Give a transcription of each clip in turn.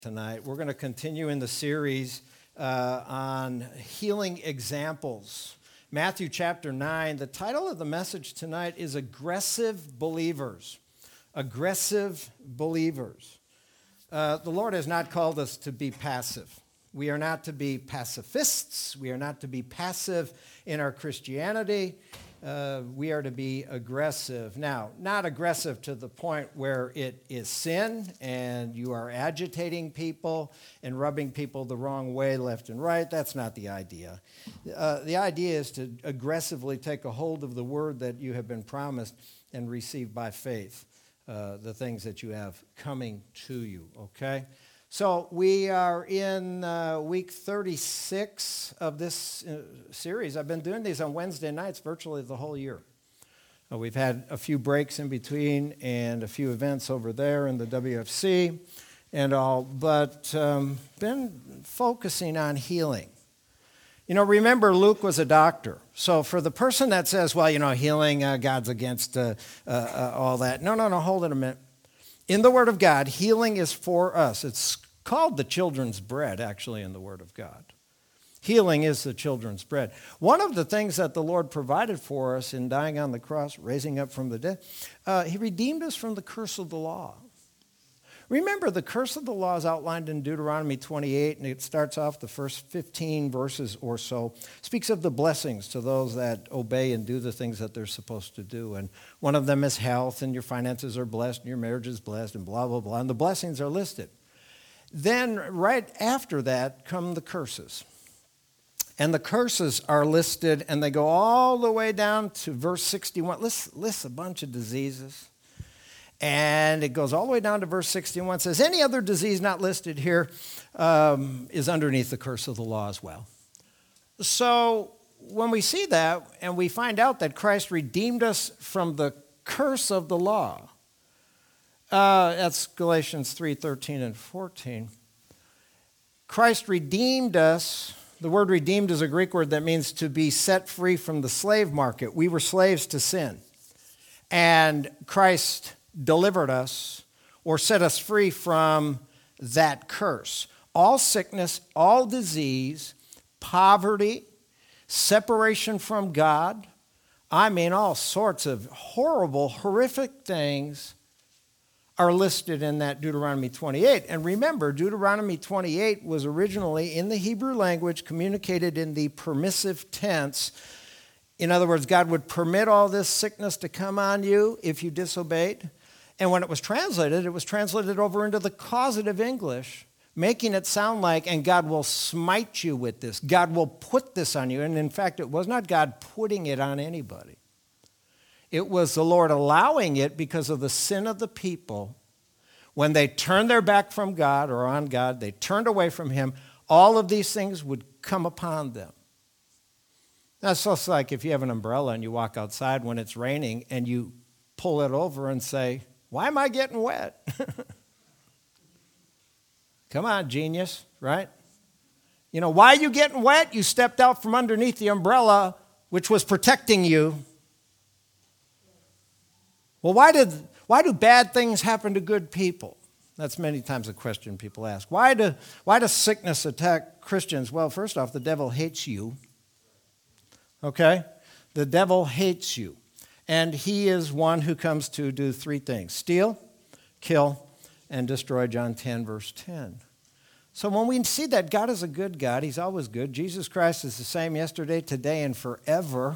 Tonight. We're going to continue in the series on healing examples. Matthew chapter 9, the title of the message tonight is Aggressive Believers. Aggressive Believers. The Lord has not called us to be passive. We are not to be pacifists. We are not to be passive in our Christianity. We are to be aggressive. Now, not aggressive to the point where it is sin and you are agitating people and rubbing people the wrong way left and right. That's not the idea. The idea is to aggressively take a hold of the word that you have been promised and receive by faith the things that you have coming to you, okay? So we are in week 36 of this series. I've been doing these on Wednesday nights virtually the whole year. We've had a few breaks in between and a few events over there in the WFC and all, but been focusing on healing. You know, remember Luke was a doctor. So for the person that says, well, you know, healing, God's against all that. No, hold it a minute. In the Word of God, healing is for us. It's called the children's bread, actually, in the Word of God. Healing is the children's bread. One of the things that the Lord provided for us in dying on the cross, raising up from the dead, He redeemed us from the curse of the law. Remember, the curse of the law is outlined in Deuteronomy 28, and it starts off the first 15 verses or so. Speaks of the blessings to those that obey and do the things that they're supposed to do. And one of them is health, and your finances are blessed, and your marriage is blessed, and blah, blah, blah. And the blessings are listed. Then right after that come the curses. And the curses are listed, and they go all the way down to verse 61. Lists a bunch of diseases. And it goes all the way down to verse 61. It says, any other disease not listed here is underneath the curse of the law as well. So when we see that and we find out that Christ redeemed us from the curse of the law, that's Galatians 3:13 and 14. Christ redeemed us. The word redeemed is a Greek word that means to be set free from the slave market. We were slaves to sin. And Christ delivered us or set us free from that curse. All sickness, all disease, poverty, separation from God, all sorts of horrible, horrific things are listed in that Deuteronomy 28. And remember, Deuteronomy 28 was originally in the Hebrew language communicated in the permissive tense. In other words, God would permit all this sickness to come on you if you disobeyed. And when it was translated over into the causative English, making it sound like, and God will smite you with this. God will put this on you. And in fact, it was not God putting it on anybody. It was the Lord allowing it because of the sin of the people. When they turned their back from God or on God, they turned away from Him, all of these things would come upon them. That's just like if you have an umbrella and you walk outside when it's raining and you pull it over and say, why am I getting wet? Come on, genius, right? You know, why are you getting wet? You stepped out from underneath the umbrella, which was protecting you. Well, why do bad things happen to good people? That's many times a question people ask. Why does sickness attack Christians? Well, first off, the devil hates you. Okay? The devil hates you. And he is one who comes to do three things: steal, kill, and destroy, John 10, verse 10. So when we see that God is a good God, He's always good. Jesus Christ is the same yesterday, today, and forever.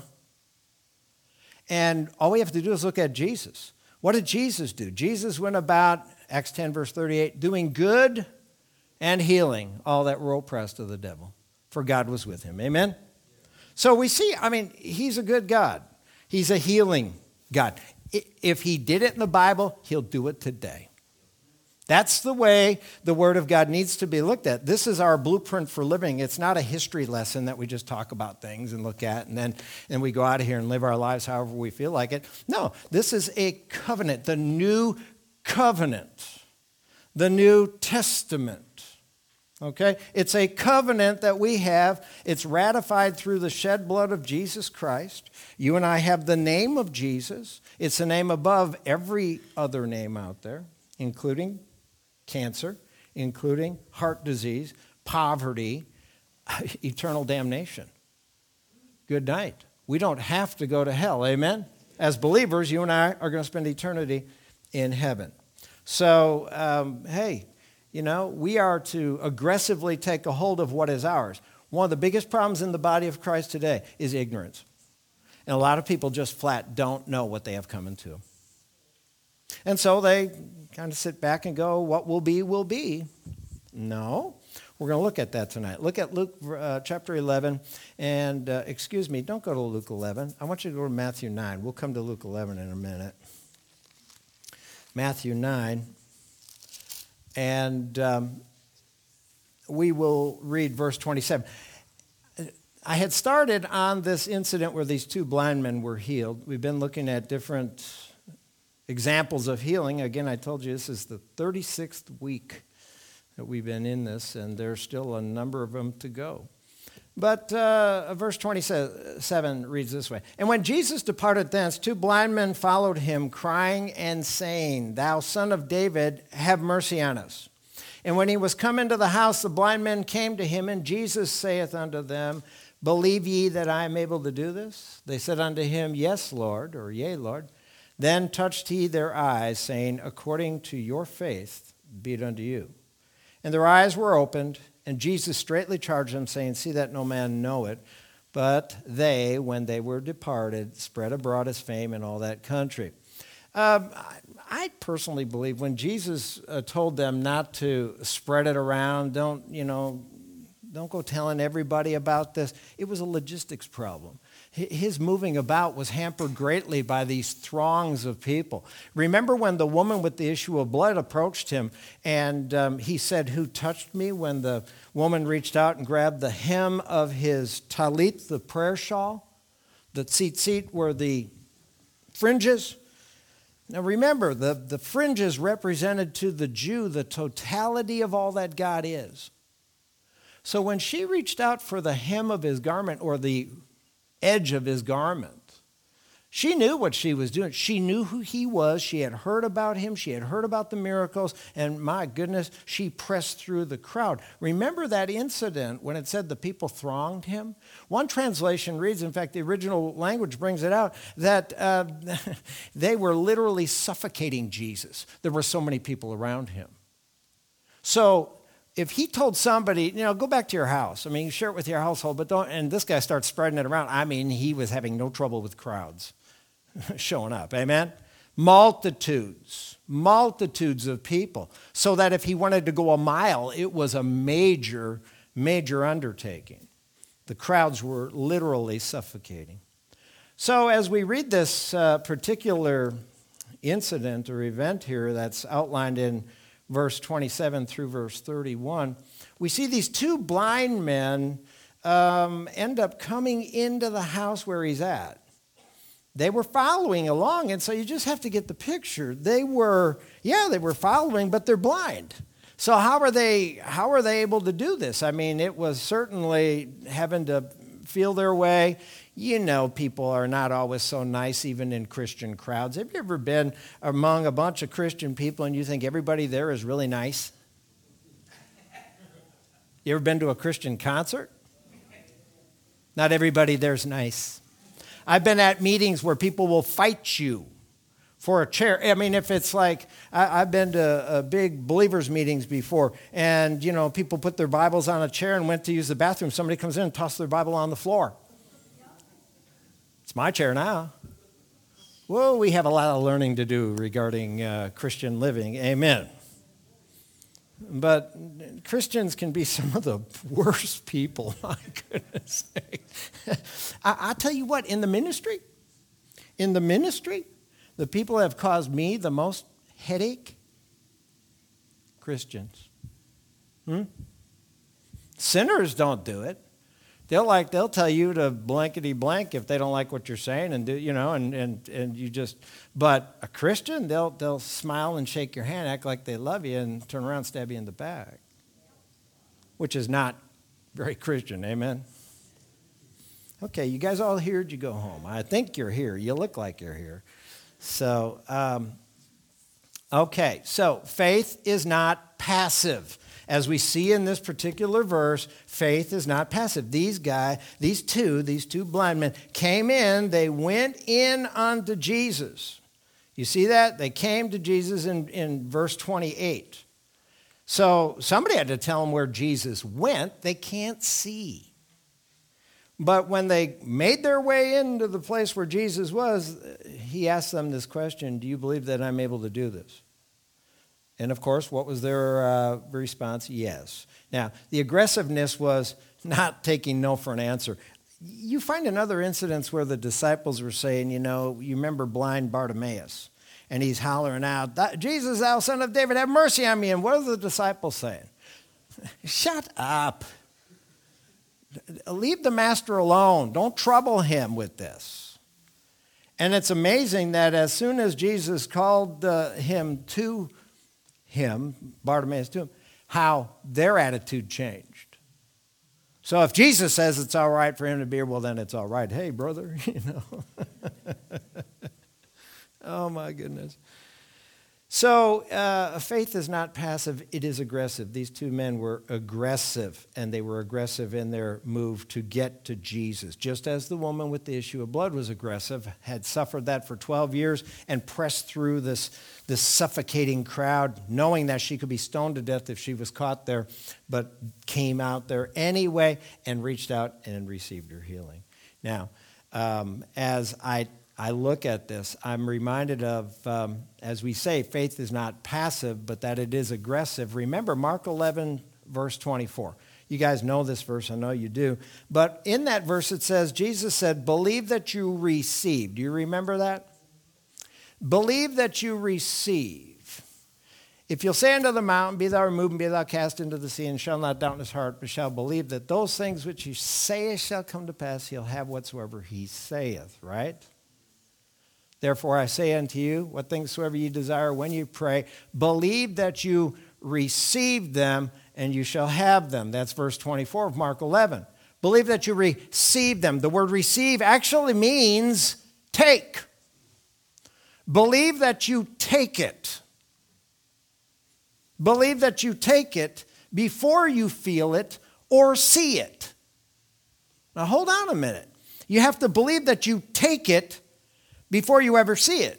And all we have to do is look at Jesus. What did Jesus do? Jesus went about, Acts 10, verse 38, doing good and healing all that were oppressed of the devil, for God was with Him. Amen? So we see, He's a good God. He's a healing God. If He did it in the Bible, He'll do it today. That's the way the Word of God needs to be looked at. This is our blueprint for living. It's not a history lesson that we just talk about things and look at and then we go out of here and live our lives however we feel like it. No, this is a covenant, the new covenant, the New Testament. Okay? It's a covenant that we have. It's ratified through the shed blood of Jesus Christ. You and I have the name of Jesus. It's a name above every other name out there, including cancer, including heart disease, poverty, eternal damnation. Good night. We don't have to go to hell, amen? As believers, you and I are going to spend eternity in heaven. So, hey, we are to aggressively take a hold of what is ours. One of the biggest problems in the body of Christ today is ignorance. And a lot of people just flat don't know what they have coming to them. And so they kind of sit back and go, what will be, will be. No. We're going to look at that tonight. Look at Luke chapter 11. And, don't go to Luke 11. I want you to go to Matthew 9. We'll come to Luke 11 in a minute. Matthew 9. And we will read verse 27. I had started on this incident where these two blind men were healed. We've been looking at different examples of healing. Again, I told you this is the 36th week that we've been in this, and there's still a number of them to go. But verse 27 reads this way. And when Jesus departed thence, two blind men followed him, crying and saying, Thou son of David, have mercy on us. And when he was come into the house, the blind men came to him, and Jesus saith unto them, Believe ye that I am able to do this? They said unto him, Yes, Lord, or Yea, Lord. Then touched he their eyes, saying, According to your faith be it unto you. And their eyes were opened, and Jesus straitly charged them, saying, See that no man know it. But they, when they were departed, spread abroad his fame in all that country. I personally believe when Jesus told them not to spread it around, don't go telling everybody about this, it was a logistics problem. His moving about was hampered greatly by these throngs of people. Remember when the woman with the issue of blood approached him and he said, Who touched me? When the woman reached out and grabbed the hem of his talit, the prayer shawl. The tzitzit were the fringes. Now remember, the fringes represented to the Jew the totality of all that God is. So when she reached out for the hem of his garment or the edge of his garment, she knew what she was doing. She knew who he was. She had heard about him. She had heard about the miracles. And my goodness, she pressed through the crowd. Remember that incident when it said the people thronged him? One translation reads, in fact, the original language brings it out, that they were literally suffocating Jesus. There were so many people around him. So if he told somebody, go back to your house. You share it with your household, but don't, and this guy starts spreading it around. He was having no trouble with crowds showing up. Amen? Multitudes of people. So that if he wanted to go a mile, it was a major, major undertaking. The crowds were literally suffocating. So as we read this particular incident or event here that's outlined in verse 27 through verse 31, we see these two blind men end up coming into the house where he's at. They were following along, and so you just have to get the picture. They were following, but they're blind. So how are they able to do this? It was certainly having to feel their way. People are not always so nice, even in Christian crowds. Have you ever been among a bunch of Christian people and you think everybody there is really nice? You ever been to a Christian concert? Not everybody there's nice. I've been at meetings where people will fight you for a chair. If it's like, I've been to big believers meetings before, and, people put their Bibles on a chair and went to use the bathroom. Somebody comes in and tosses their Bible on the floor. It's my chair now. Well, we have a lot of learning to do regarding Christian living. Amen. But Christians can be some of the worst people, my goodness sake. I tell you what, in the ministry, the people that have caused me the most headache, Christians. Sinners don't do it. They'll tell you to blankety blank if they don't like what you're saying and do, and you just, but a Christian, they'll smile and shake your hand, act like they love you, and turn around and stab you in the back, which is not very Christian. Amen. Okay, you guys all here? Did you go home? I think you're here. You look like you're here. So, okay, so faith is not passive. As we see in this particular verse, faith is not passive. These two blind men came in, they went in unto Jesus. You see that? They came to Jesus in verse 28. So somebody had to tell them where Jesus went. They can't see. But when they made their way into the place where Jesus was, he asked them this question, do you believe that I'm able to do this? And of course, what was their response? Yes. Now, the aggressiveness was not taking no for an answer. You find in other incidents where the disciples were saying, you remember blind Bartimaeus, and he's hollering out, Jesus, thou son of David, have mercy on me. And what are the disciples saying? Shut up. Leave the master alone. Don't trouble him with this. And it's amazing that as soon as Jesus called Bartimaeus to him, how their attitude changed. So if Jesus says it's all right for him to be here, well, then it's all right. Hey, brother, Oh, my goodness. So faith is not passive, it is aggressive. These two men were aggressive, and they were aggressive in their move to get to Jesus. Just as the woman with the issue of blood was aggressive, had suffered that for 12 years, and pressed through this suffocating crowd, knowing that she could be stoned to death if she was caught there, but came out there anyway and reached out and received her healing. Now, as I look at this, I'm reminded of, as we say, faith is not passive, but that it is aggressive. Remember Mark 11, verse 24. You guys know this verse, I know you do. But in that verse it says, Jesus said, believe that you receive. Do you remember that? Believe that you receive. If you'll say unto the mountain, be thou removed and be thou cast into the sea, and shall not doubt in his heart, but shall believe that those things which he saith shall come to pass, he'll have whatsoever he saith, right? Therefore I say unto you, what things soever you desire when you pray, believe that you receive them, and you shall have them. That's verse 24 of Mark 11. Believe that you receive them. The word receive actually means take. Believe that you take it. Believe that you take it before you feel it or see it. Now hold on a minute. You have to believe that you take it before you ever see it.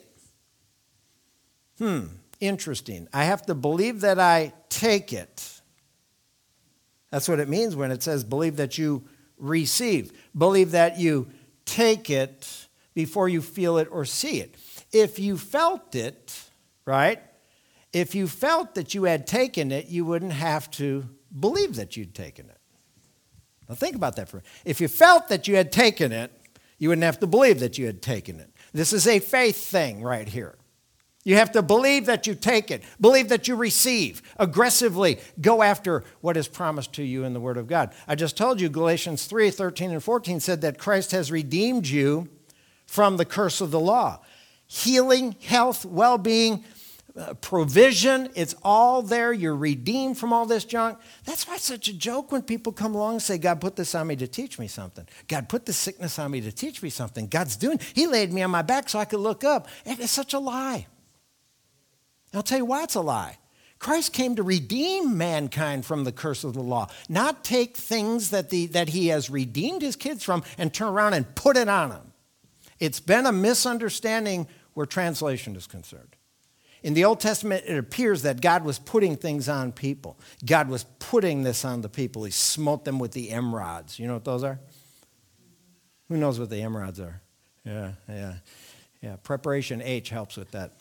Interesting. I have to believe that I take it. That's what it means when it says believe that you receive. Believe that you take it before you feel it or see it. If you felt it, right? If you felt that you had taken it, you wouldn't have to believe that you'd taken it. Now think about that for a minute. If you felt that you had taken it, you wouldn't have to believe that you had taken it. This is a faith thing right here. You have to believe that you take it. Believe that you receive. Aggressively go after what is promised to you in the Word of God. I just told you Galatians 3, 13 and 14 said that Christ has redeemed you from the curse of the law. Healing, health, well-being, provision, it's all there. You're redeemed from all this junk. That's why it's such a joke when people come along and say, God put this on me to teach me something. God put this sickness on me to teach me something. God's doing, he laid me on my back so I could look up. And it's such a lie. And I'll tell you why it's a lie. Christ came to redeem mankind from the curse of the law, not take things that he has redeemed his kids from and turn around and put it on them. It's been a misunderstanding where translation is concerned. In the Old Testament, it appears that God was putting things on people. God was putting this on the people. He smote them with the emerods. You know what those are? Who knows what the emerods are? Yeah. Preparation H helps with that.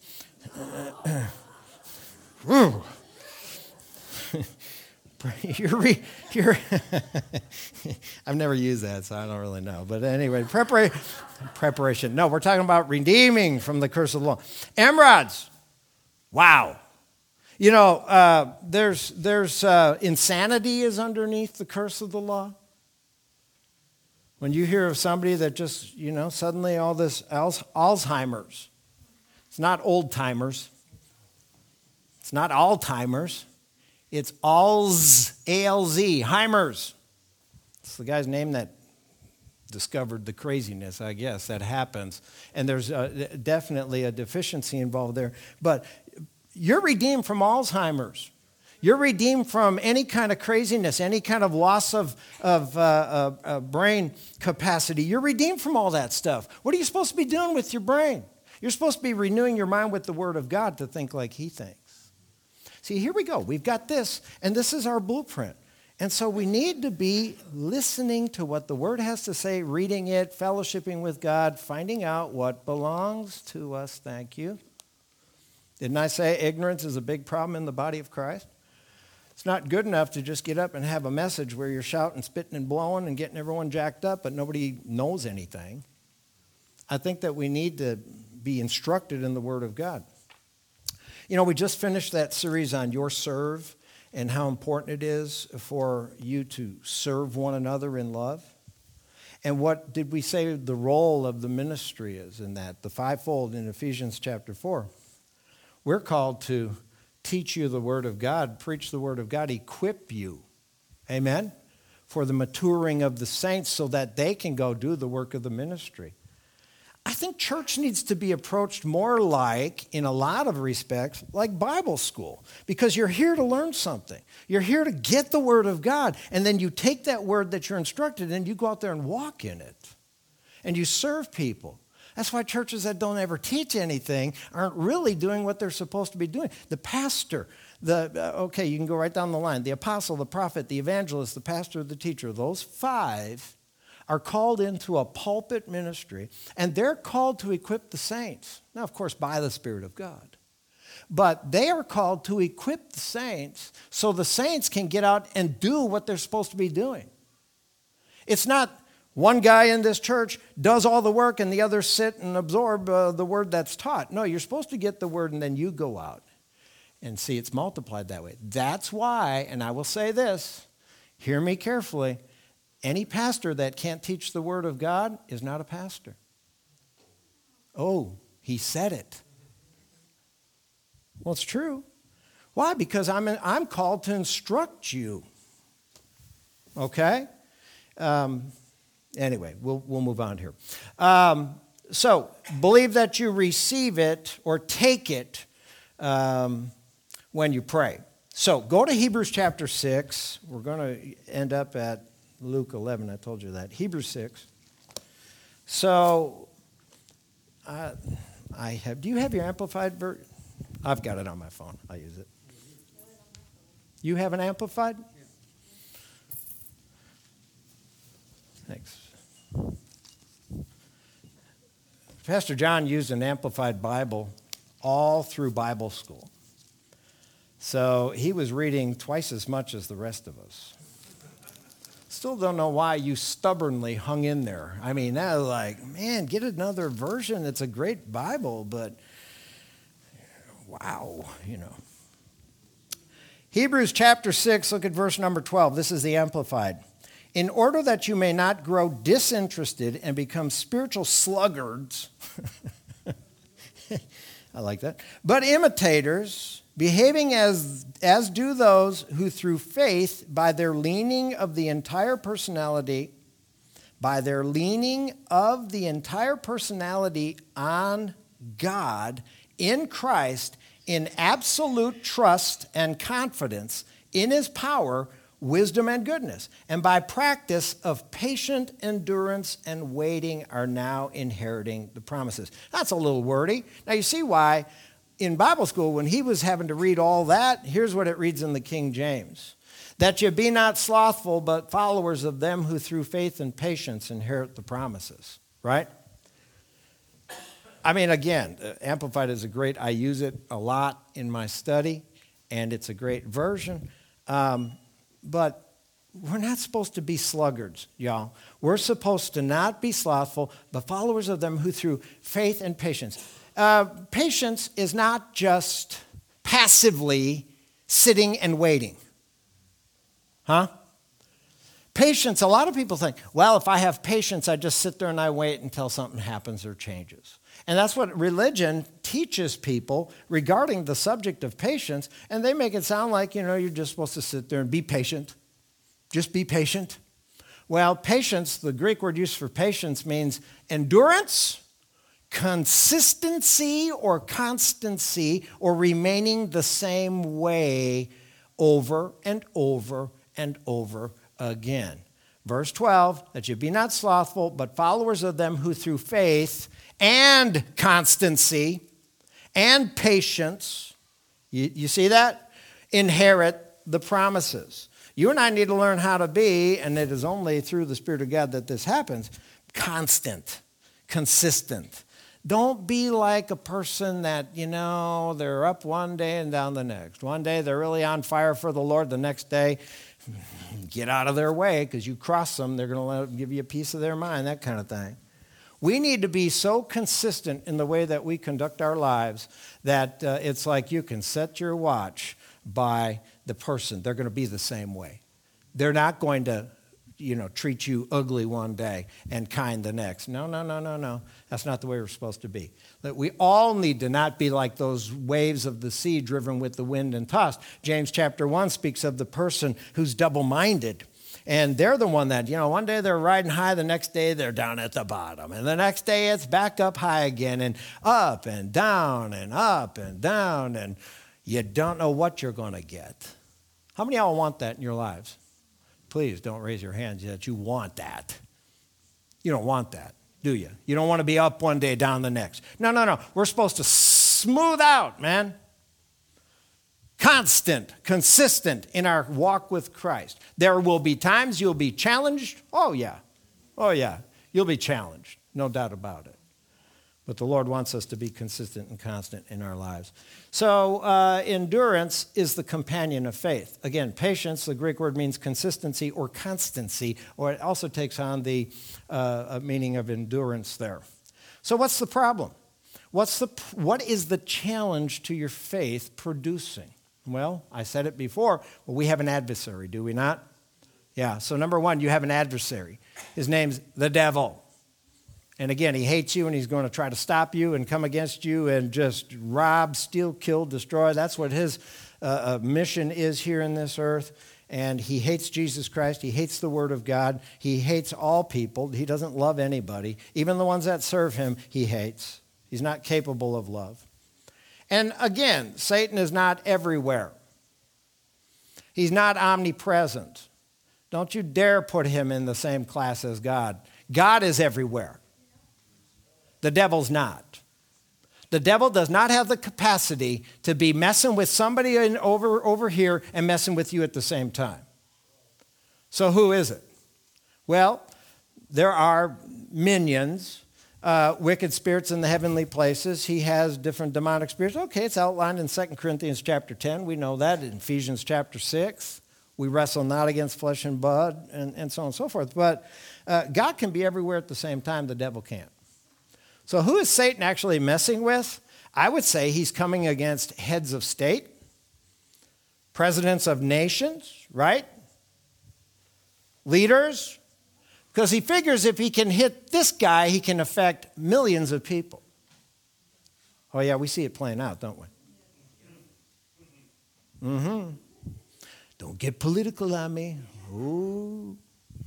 I've never used that, so I don't really know. But anyway, preparation. No, we're talking about redeeming from the curse of the law. Emerods. Wow. You know, there's insanity is underneath the curse of the law. When you hear of somebody that just, suddenly all this Alzheimer's. It's not old timers. It's not Alzheimer's. It's Alz, A-L-Z, Heimers. It's the guy's name that discovered the craziness, I guess, that happens. And there's definitely a deficiency involved there. But you're redeemed from Alzheimer's. You're redeemed from any kind of craziness, any kind of loss of brain capacity. You're redeemed from all that stuff. What are you supposed to be doing with your brain? You're supposed to be renewing your mind with the Word of God to think like He thinks. See, here we go. We've got this, and this is our blueprint. And so we need to be listening to what the Word has to say, reading it, fellowshipping with God, finding out what belongs to us. Thank you. Didn't I say ignorance is a big problem in the body of Christ? It's not good enough to just get up and have a message where you're shouting, spitting, and blowing and getting everyone jacked up, but nobody knows anything. I think that we need to be instructed in the Word of God. You know, we just finished that series on Your Serve and how important it is for you to serve one another in love. And what did we say the role of the ministry is in that? The fivefold in Ephesians chapter 4. We're called to teach you the Word of God, preach the Word of God, equip you, amen, for the maturing of the saints so that they can go do the work of the ministry. I think church needs to be approached more like, in a lot of respects, like Bible school, because you're here to learn something. You're here to get the Word of God, and then you take that word that you're instructed and you go out there and walk in it, and you serve people. That's why churches that don't ever teach anything aren't really doing what they're supposed to be doing. The pastor, okay, you can go right down the line. The apostle, the prophet, the evangelist, the pastor, the teacher, those five are called into a pulpit ministry, and they're called to equip the saints. Now, of course, by the Spirit of God. But they are called to equip the saints so the saints can get out and do what they're supposed to be doing. It's not one guy in this church does all the work and the others sit and absorb the word that's taught. No, you're supposed to get the word and then you go out. And see, it's multiplied that way. That's why, and I will say this, hear me carefully, any pastor that can't teach the Word of God is not a pastor. Oh, he said it. Well, it's true. Why? Because I'm called to instruct you. Okay? Anyway, we'll move on here. So, believe that you receive it or take it when you pray. So, go to Hebrews chapter 6. We're going to end up at Luke 11, I told you that. Hebrews 6. So, do you have your amplified version? I've got it on my phone. I use it. You have an amplified? Thanks. Pastor John used an amplified Bible all through Bible school. So he was reading twice as much as the rest of us. Still don't know why you stubbornly hung in there. I mean, that was like, man, get another version. It's a great Bible, but wow, you know. Hebrews chapter 6, look at verse number 12. This is the Amplified. In order that you may not grow disinterested and become spiritual sluggards, I like that, but imitators, behaving as do those who through faith, by their leaning of the entire personality on God in Christ, in absolute trust and confidence in His power, wisdom and goodness, and by practice of patient endurance and waiting are now inheriting the promises. That's a little wordy. Now you see why in Bible school, when he was having to read all that, here's what it reads in the King James. That you be not slothful, but followers of them who through faith and patience inherit the promises. Right? I mean, again, Amplified is I use it a lot in my study, and it's a great version. But we're not supposed to be sluggards, y'all. We're supposed to not be slothful, but followers of them who through faith and patience. Patience is not just passively sitting and waiting. Huh? Patience, a lot of people think, well, if I have patience, I just sit there and I wait until something happens or changes. And that's what religion teaches people regarding the subject of patience, and they make it sound like, you're just supposed to sit there and be patient. Just be patient. Well, patience, the Greek word used for patience means endurance, consistency or constancy, or remaining the same way over and over and over again. Verse 12, that you be not slothful, but followers of them who through faith and constancy and patience, you see that? Inherit the promises. You and I need to learn how to be, and it is only through the Spirit of God that this happens, constant, consistent. Don't be like a person that, they're up one day and down the next. One day they're really on fire for the Lord. The next day, get out of their way because you cross them. They're going to give you a piece of their mind, that kind of thing. We need to be so consistent in the way that we conduct our lives that it's like you can set your watch by the person. They're going to be the same way. They're not going to treat you ugly one day and kind the next. No. That's not the way we're supposed to be. That we all need to not be like those waves of the sea driven with the wind and tossed. James chapter 1 speaks of the person who's double-minded. And they're the one that, one day they're riding high, the next day they're down at the bottom. And the next day it's back up high again and up and down and up and down. And you don't know what you're going to get. How many of y'all want that in your lives? Please don't raise your hands that you want that. You don't want that, do you? You don't want to be up one day, down the next. No. We're supposed to smooth out, man. Constant, consistent in our walk with Christ. There will be times you'll be challenged. Oh, yeah. You'll be challenged, no doubt about it. But the Lord wants us to be consistent and constant in our lives. So endurance is the companion of faith. Again, patience, the Greek word means consistency or constancy, or it also takes on the meaning of endurance there. So what's the problem? What is the challenge to your faith producing? Well, I said it before, we have an adversary, do we not? Yeah, so number one, you have an adversary. His name's the devil. And again, he hates you and he's going to try to stop you and come against you and just rob, steal, kill, destroy. That's what his mission is here in this earth. And he hates Jesus Christ. He hates the Word of God. He hates all people. He doesn't love anybody. Even the ones that serve him, he hates. He's not capable of love. And again, Satan is not everywhere. He's not omnipresent. Don't you dare put him in the same class as God. God is everywhere. The devil's not. The devil does not have the capacity to be messing with somebody over here and messing with you at the same time. So who is it? Well, there are minions, wicked spirits in the heavenly places. He has different demonic spirits. Okay, it's outlined in 2 Corinthians chapter 10. We know that. In Ephesians chapter 6, we wrestle not against flesh and blood and so on and so forth. But God can be everywhere at the same time. The devil can't. So who is Satan actually messing with? I would say he's coming against heads of state, presidents of nations, right? Leaders. Because he figures if he can hit this guy, he can affect millions of people. Oh yeah, we see it playing out, don't we? Mm-hmm. Don't get political on me. Ooh.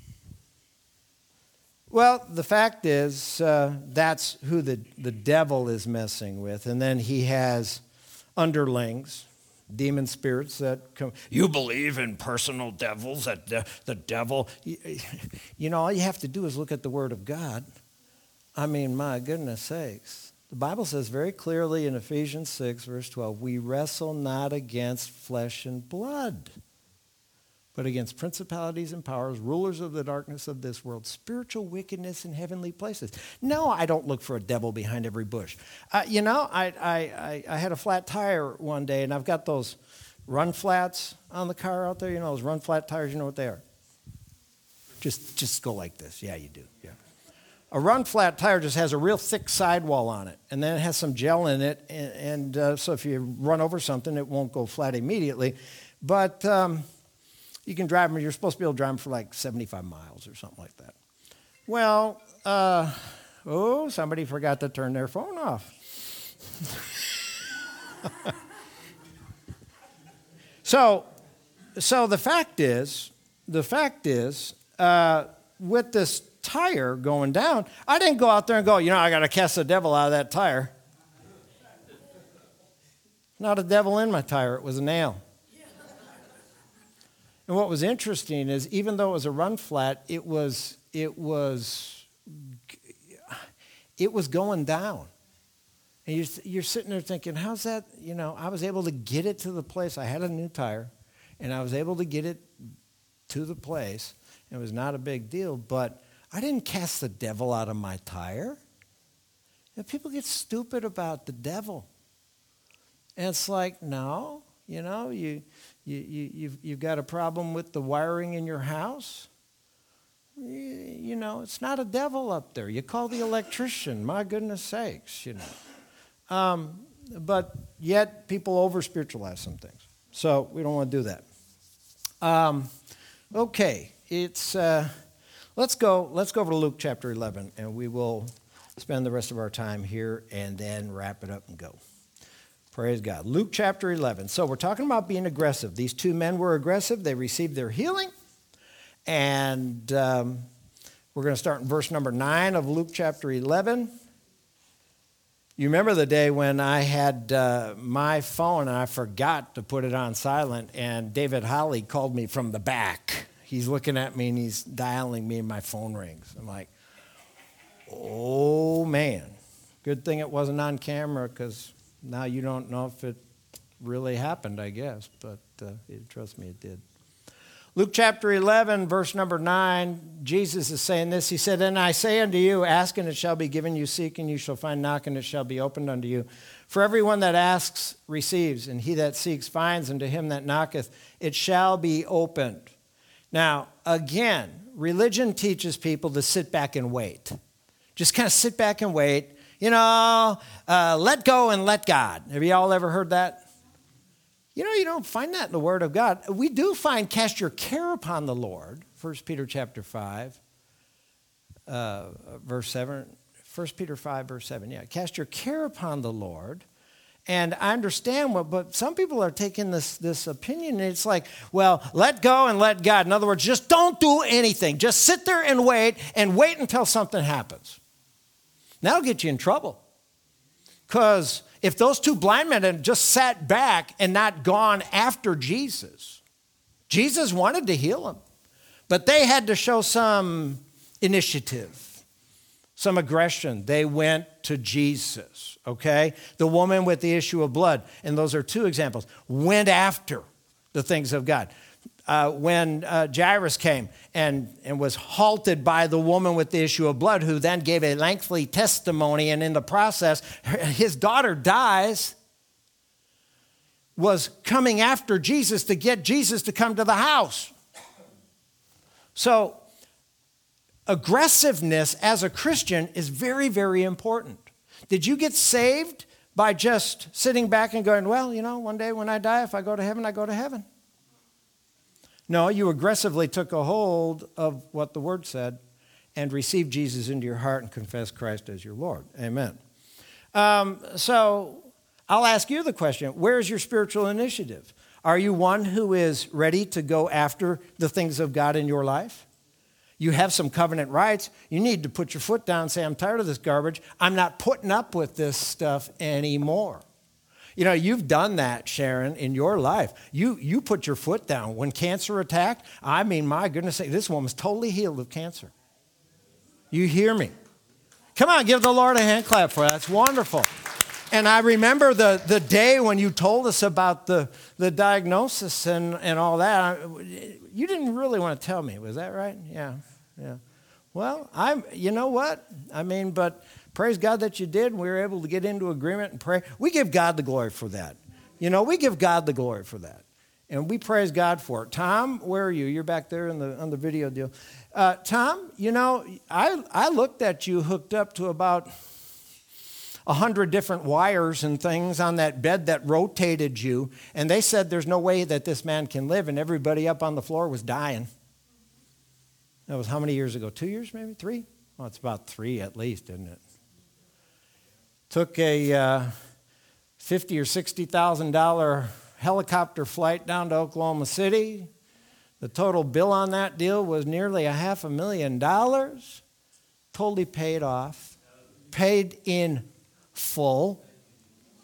Well, the fact is that's who the devil is messing with. And then he has underlings, demon spirits that come. You believe in personal devils, that the devil. All you have to do is look at the Word of God. I mean, my goodness sakes. The Bible says very clearly in Ephesians 6, verse 12, we wrestle not against flesh and blood, but against principalities and powers, rulers of the darkness of this world, spiritual wickedness in heavenly places. No, I don't look for a devil behind every bush. I had a flat tire one day, and I've got those run flats on the car out there. Those run flat tires, you know what they are? Just go like this. Yeah, you do. Yeah. A run flat tire just has a real thick sidewall on it, and then it has some gel in it, and so if you run over something, it won't go flat immediately. But you can drive them, you're supposed to be able to drive them for like 75 miles or something like that. Well, somebody forgot to turn their phone off. So the fact is, with this tire going down, I didn't go out there and go, I got to cast the devil out of that tire. Not a devil in my tire, it was a nail. And what was interesting is even though it was a run flat, it was going down. And you're sitting there thinking, how's that? I was able to get it to the place. I had a new tire, and I was able to get it to the place. It was not a big deal, but I didn't cast the devil out of my tire. And people get stupid about the devil. And it's like, no, you've got a problem with the wiring in your house. It's not a devil up there. You call the electrician, my goodness sakes, But yet people over-spiritualize some things. So we don't want to do that. Okay, let's go over to Luke chapter 11, and we will spend the rest of our time here and then wrap it up and go. Praise God. Luke chapter 11. So we're talking about being aggressive. These two men were aggressive. They received their healing. And we're going to start in verse number 9 of Luke chapter 11. You remember the day when I had my phone and I forgot to put it on silent, and David Holly called me from the back. He's looking at me and he's dialing me and my phone rings. I'm like, oh man, good thing it wasn't on camera, because now you don't know if it really happened, I guess, but trust me, it did. Luke chapter 11, verse number 9, Jesus is saying this. He said, "And I say unto you, ask and it shall be given you, seek and you shall find, knock and it shall be opened unto you. For everyone that asks receives, and he that seeks finds, and to him that knocketh it shall be opened." Now, again, religion teaches people to sit back and wait. Just kind of sit back and wait. Let go and let God. Have you all ever heard that? You don't find that in the Word of God. We do find cast your care upon the Lord, 1 Peter chapter 5, verse 7. 1 Peter 5, verse 7, yeah. Cast your care upon the Lord. And I understand but some people are taking this opinion, and it's like, well, let go and let God. In other words, just don't do anything. Just sit there and wait until something happens. That'll get you in trouble. Because if those two blind men had just sat back and not gone after Jesus, Jesus wanted to heal them, but they had to show some initiative, some aggression. They went to Jesus, okay? The woman with the issue of blood, and those are two examples, went after the things of God. When Jairus came and was halted by the woman with the issue of blood, who then gave a lengthy testimony, and in the process, his daughter dies, was coming after Jesus to get Jesus to come to the house. So aggressiveness as a Christian is very, very important. Did you get saved by just sitting back and going, well, one day when I die, if I go to heaven, I go to heaven? No, you aggressively took a hold of what the Word said and received Jesus into your heart and confessed Christ as your Lord. Amen. So I'll ask you the question, where's your spiritual initiative? Are you one who is ready to go after the things of God in your life? You have some covenant rights. You need to put your foot down and say, I'm tired of this garbage. I'm not putting up with this stuff anymore. You've done that, Sharon, in your life. You put your foot down. When cancer attacked, my goodness, this woman's totally healed of cancer. You hear me? Come on, give the Lord a hand clap for that. That's wonderful. And I remember the day when you told us about the diagnosis and all that. You didn't really want to tell me. Was that right? Yeah. Well, you know what? But praise God that you did. We were able to get into agreement and pray. We give God the glory for that. We give God the glory for that. And we praise God for it. Tom, where are you? You're back there on the video deal. Tom, I looked at you hooked up to about 100 different wires and things on that bed that rotated you. And they said there's no way that this man can live. And everybody up on the floor was dying. That was how many years ago? 2 years, maybe? 3? Well, it's about 3 at least, isn't it? Took a $50,000 or $60,000 helicopter flight down to Oklahoma City. The total bill on that deal was nearly $500,000. Totally paid off. Paid in full.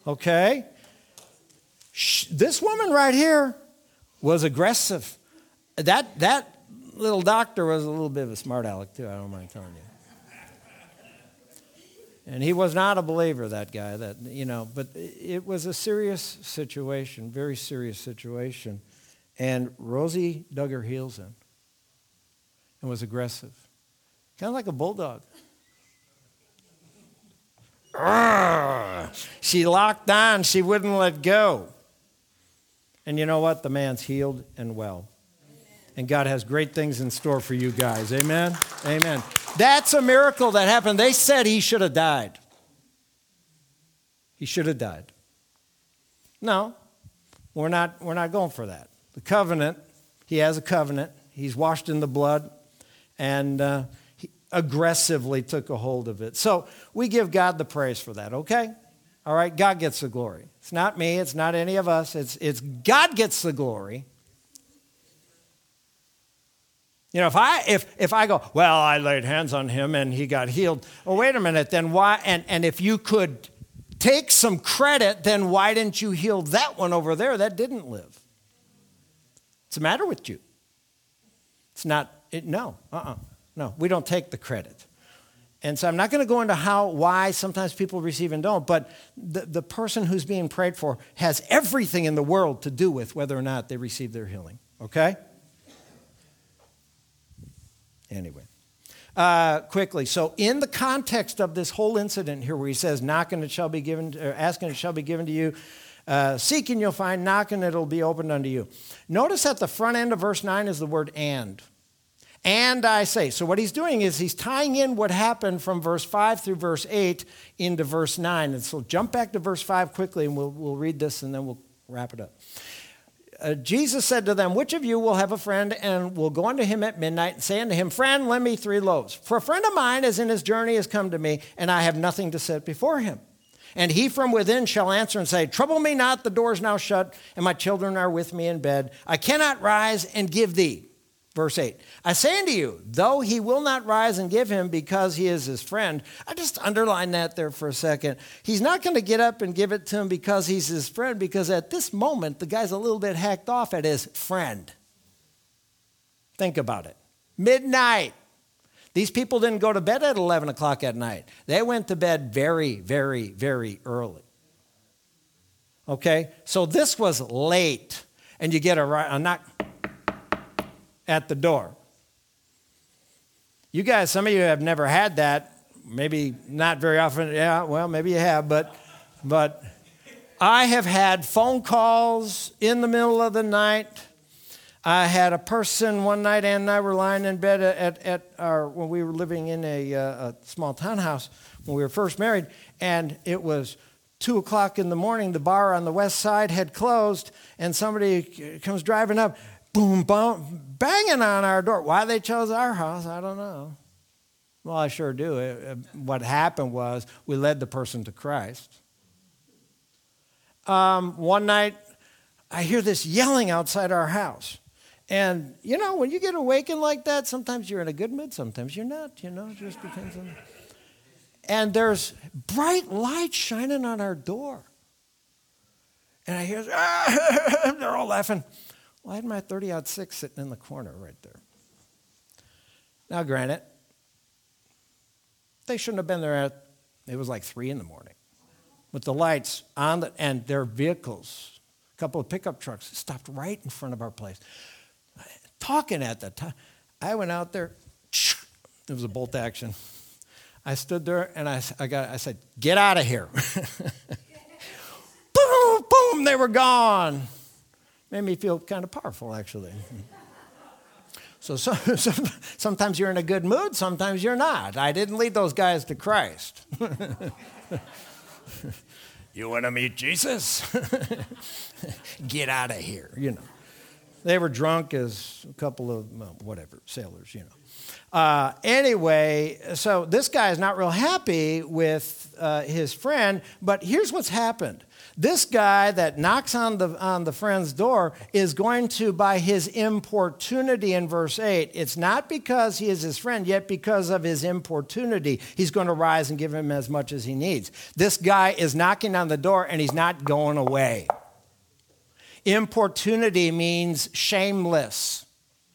Okay? This woman right here was aggressive. That little doctor was a little bit of a smart aleck, too, I don't mind telling you. And he was not a believer, that guy, but it was a serious situation, very serious situation. And Rosie dug her heels in and was aggressive, kind of like a bulldog. She locked on, she wouldn't let go. And you know what? The man's healed and well. And God has great things in store for you guys. Amen? Amen. That's a miracle that happened. They said he should have died. He should have died. No, we're not going for that. The covenant, he has a covenant. He's washed in the blood, and he aggressively took a hold of it. So we give God the praise for that, okay? All right, God gets the glory. It's not me. It's not any of us. It's God gets the glory. You know, if I go, well, I laid hands on him and he got healed. Well, wait a minute, then why? And if you could take some credit, then why didn't you heal that one over there that didn't live? What's the matter with you? It's not, no, we don't take the credit. And so I'm not going to go into why sometimes people receive and don't, but the person who's being prayed for has everything in the world to do with whether or not they receive their healing, okay? Anyway, quickly. So in the context of this whole incident here where he says, knocking it shall be given, or asking it shall be given to you, seeking you'll find, knocking it'll be opened unto you. Notice at the front end of verse 9 is the word and. And I say. So what he's doing is he's tying in what happened from verse 5 through verse 8 into verse 9. And so jump back to verse 5 quickly and we'll read this and then we'll wrap it up. Jesus said to them, which of you will have a friend and will go unto him at midnight and say unto him, friend, lend me 3 loaves. For a friend of mine is in his journey has come to me, and I have nothing to set before him. And he from within shall answer and say, trouble me not, the door is now shut, and my children are with me in bed. I cannot rise and give thee. Verse 8, I say unto you, though he will not rise and give him because he is his friend. I just underline that there for a second. He's not going to get up and give it to him because he's his friend, because at this moment, the guy's a little bit hacked off at his friend. Think about it. Midnight. These people didn't go to bed at 11 o'clock at night. They went to bed very, very, very early. Okay? So this was late, and you get a knock at the door. You guys, some of you have never had that. Maybe not very often. Yeah, well, maybe you have, but I have had phone calls in the middle of the night. I had a person one night, Ann and I were lying in bed when we were living in a small townhouse when we were first married, and it was 2 o'clock in the morning. The bar on the west side had closed, and somebody comes driving up, boom, boom, banging on our door. Why they chose our house, I don't know. Well, I sure do. What happened was we led the person to Christ. One night, I hear this yelling outside our house. And, you know, when you get awakened like that, sometimes you're in a good mood, sometimes you're not, it just depends on. And there's bright light shining on our door. And I hear, they're all laughing. Well, I had my 30-06 sitting in the corner right there. Now, granted, they shouldn't have been there it was like 3 in the morning. With the lights on, and their vehicles, a couple of pickup trucks, stopped right in front of our place. Talking at the time, I went out there. It was a bolt action. I stood there, and I said, get out of here. Boom, boom, they were gone. Made me feel kind of powerful, actually. So sometimes you're in a good mood, sometimes you're not. I didn't lead those guys to Christ. You want to meet Jesus? Get out of here, They were drunk as a couple of, sailors, Anyway, so this guy is not real happy with his friend, but here's what's happened. This guy that knocks on the friend's door is going to, by his importunity in verse 8, it's not because he is his friend, yet because of his importunity, he's going to rise and give him as much as he needs. This guy is knocking on the door and he's not going away. Importunity means shameless.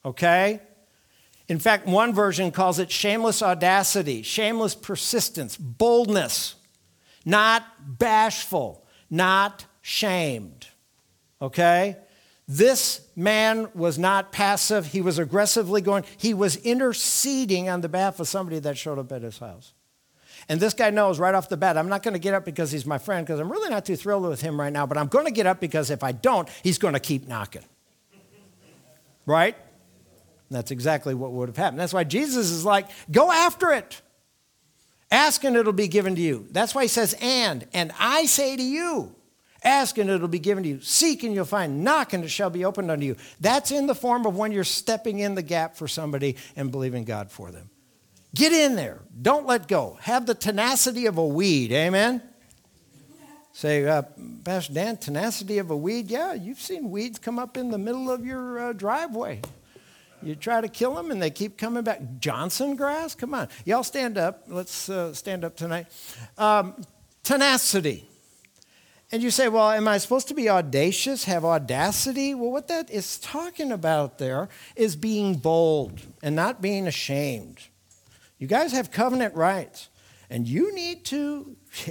okay? In fact, one version calls it shameless audacity, shameless persistence, boldness, not bashful, not shamed, okay? This man was not passive. He was aggressively going. He was interceding on the behalf of somebody that showed up at his house. And this guy knows right off the bat, I'm not going to get up because he's my friend, because I'm really not too thrilled with him right now, but I'm going to get up because if I don't, he's going to keep knocking. Right? That's exactly what would have happened. That's why Jesus is like, go after it. Ask and it'll be given to you. That's why he says, and I say to you, ask and it'll be given to you. Seek and you'll find. Knock and it shall be opened unto you. That's in the form of when you're stepping in the gap for somebody and believing God for them. Get in there. Don't let go. Have the tenacity of a weed. Amen? Say, Pastor Dan, tenacity of a weed? Yeah, you've seen weeds come up in the middle of your driveway. You try to kill them and they keep coming back. Johnson grass? Come on. Y'all stand up. Let's stand up tonight. Tenacity. And you say, well, am I supposed to be audacious, have audacity? Well, what that is talking about there is being bold and not being ashamed. You guys have covenant rights. And you need to,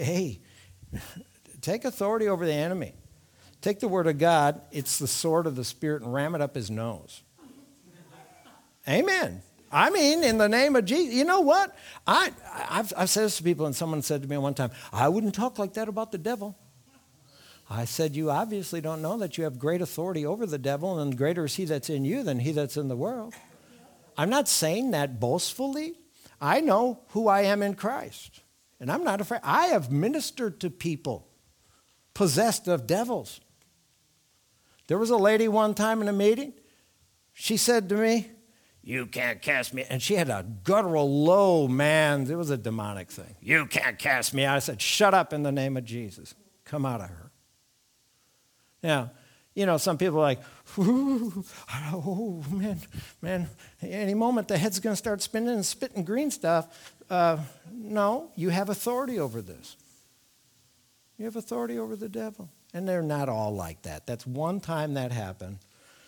take authority over the enemy. Take the word of God, it's the sword of the Spirit, and ram it up his nose. Amen. I mean, in the name of Jesus. You know what? I've said this to people, and someone said to me one time, I wouldn't talk like that about the devil. I said, you obviously don't know that you have great authority over the devil, and greater is he that's in you than he that's in the world. I'm not saying that boastfully. I know who I am in Christ, and I'm not afraid. I have ministered to people possessed of devils. There was a lady one time in a meeting. She said to me, you can't cast me. And she had a guttural, low man. It was a demonic thing. You can't cast me. I said, shut up in the name of Jesus. Come out of her. Now, you know, some people are like, oh, man, any moment the head's going to start spinning and spitting green stuff. No, you have authority over this. You have authority over the devil. And they're not all like that. That's one time that happened.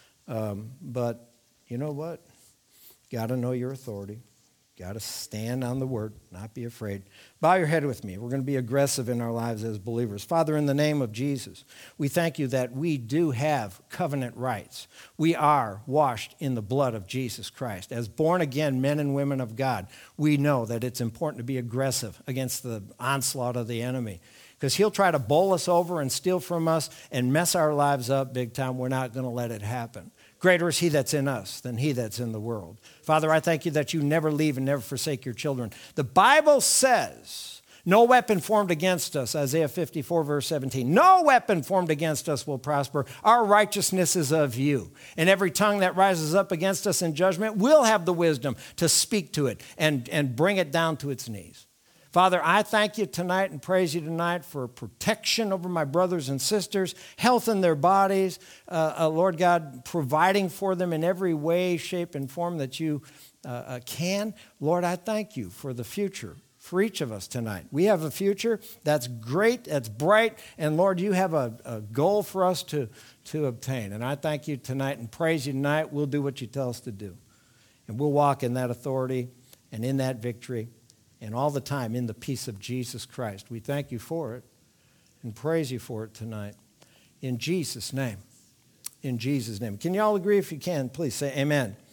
But you know what? Got to know your authority. Got to stand on the word, not be afraid. Bow your head with me. We're going to be aggressive in our lives as believers. Father, in the name of Jesus, we thank you that we do have covenant rights. We are washed in the blood of Jesus Christ. As born-again men and women of God, we know that it's important to be aggressive against the onslaught of the enemy, because he'll try to bowl us over and steal from us and mess our lives up big time. We're not going to let it happen. Greater is he that's in us than he that's in the world. Father, I thank you that you never leave and never forsake your children. The Bible says, no weapon formed against us, Isaiah 54, verse 17. No weapon formed against us will prosper. Our righteousness is of you. And every tongue that rises up against us in judgment will have the wisdom to speak to it and bring it down to its knees. Father, I thank you tonight and praise you tonight for protection over my brothers and sisters, health in their bodies, Lord God, providing for them in every way, shape, and form that you can. Lord, I thank you for the future for each of us tonight. We have a future that's great, that's bright, and Lord, you have a goal for us to obtain. And I thank you tonight and praise you tonight. We'll do what you tell us to do. And we'll walk in that authority and in that victory, and all the time in the peace of Jesus Christ. We thank you for it and praise you for it tonight. In Jesus' name. In Jesus' name. Can you all agree? If you can, please say amen.